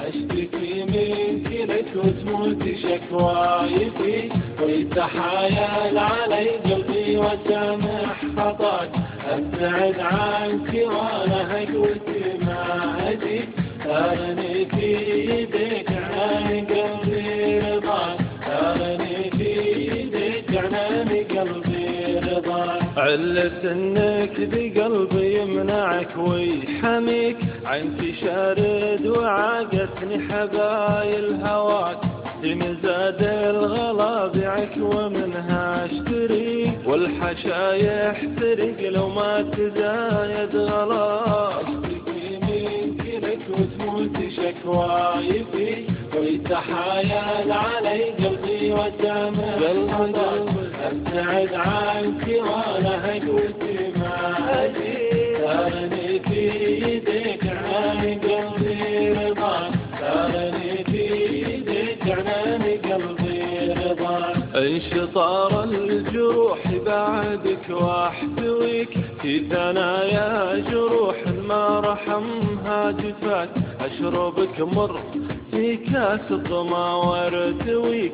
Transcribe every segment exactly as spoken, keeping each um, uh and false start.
أشتكي منك لك وتموت شكواي فيك، ويتحايل علي قلبي وسامح خطاك. أبتعد عنك وأنا هجوتي ما أجيك، ترني في يديك عناني قلبي رضاك، ترني في يديك عناني قلبي رضاك. علة انك بقلبي يمنعك ويحميك، عنك شارد وعاقتني حبايل هواك. مزاد الغلا بيعك ومنها اشتريك، والحشا يحترق لو ما تزايد غلاك. اشتكي منك لك وتموت شكواي فيك، ويتحايل علي قلبي وسامح خطاك. ابتعد عنك وانا هجوتي ما اجيك، ترني في يديك عناني قلبي رضاك، ترني في يديك عناني قلبي رضاك. انشطار الجروح بعدك واحتويك، في ثنايا جروح ما رحمها جفاك. اشربك مر في كاس الظما وارتويك،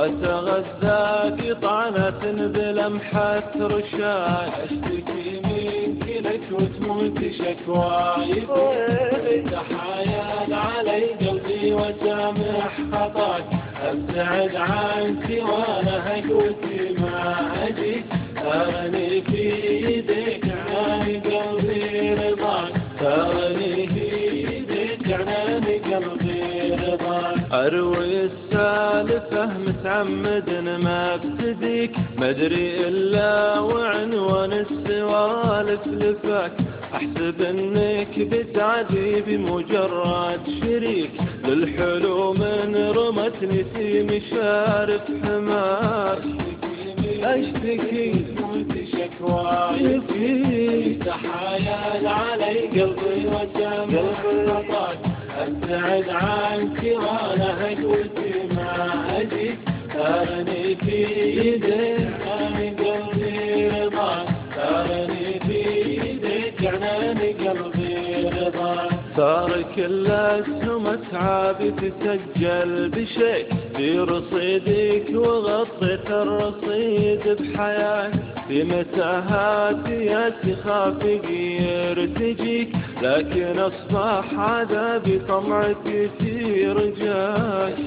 واتغذاك طعنة بلمحة رشاك. اشتكي منك لك وتموت شكواي فيك، تحايل علي قلبي وسامح خطاك. ابتعد عنك وانا هجوتي ما اجيك، ترني في يديك عناني قلبي رضاك، ترني في يديك عناني قلبي رضاك. اروي السالفة متعمد ما ابتديك، مدري الا وعنوان السوالف لفاك. احسب انك بتعدي بمجرد شريك، للحلوم رمتني في مشارف حماك. اشتكي موت شكواي فيك، تحايل علي قلبي وسامح خطاك. ابتعد عنك وانا هجوتي ما اجيك، ترني في يديك عناني قلبي رضاك، ترني في يديك عناني قلبي رضاك. صار كل اسهم اتعابي تسجل بشيء في رصيدك، وغطيت الرصيد بحياك. في متاهاتي يا خافق يرتجيك، لكن اصبح عذابي طمعك يثير رجاك.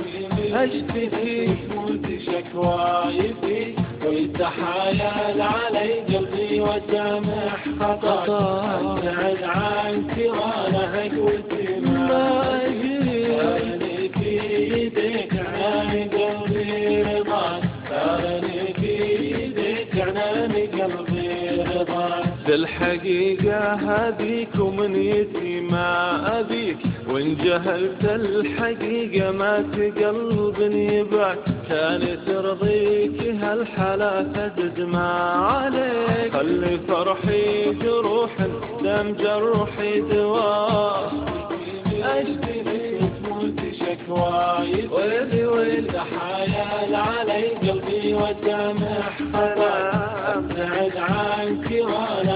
اشتكي موت شكواي فيك، ويتحايل علي قلبي وسامح خطاك. ابتعد عنك وانا هجوتي ما اجيك، ترني في يديك عناني قلبي رضاك، ترني في يديك عناني قلبي رضاك. بالحقيقة هذيك ومنيتي ما أبيك، وإن جهلت الحقيقة ما تقلبني باك. كان ترضيك هالحلا تزد ما عليك، خلي فرحي جروح دم جرحي دواء. أشتكي تموت شكواي ويلي ويلي، تحايل علي قلبي وسامح خطاك. ابتعد عنك وانا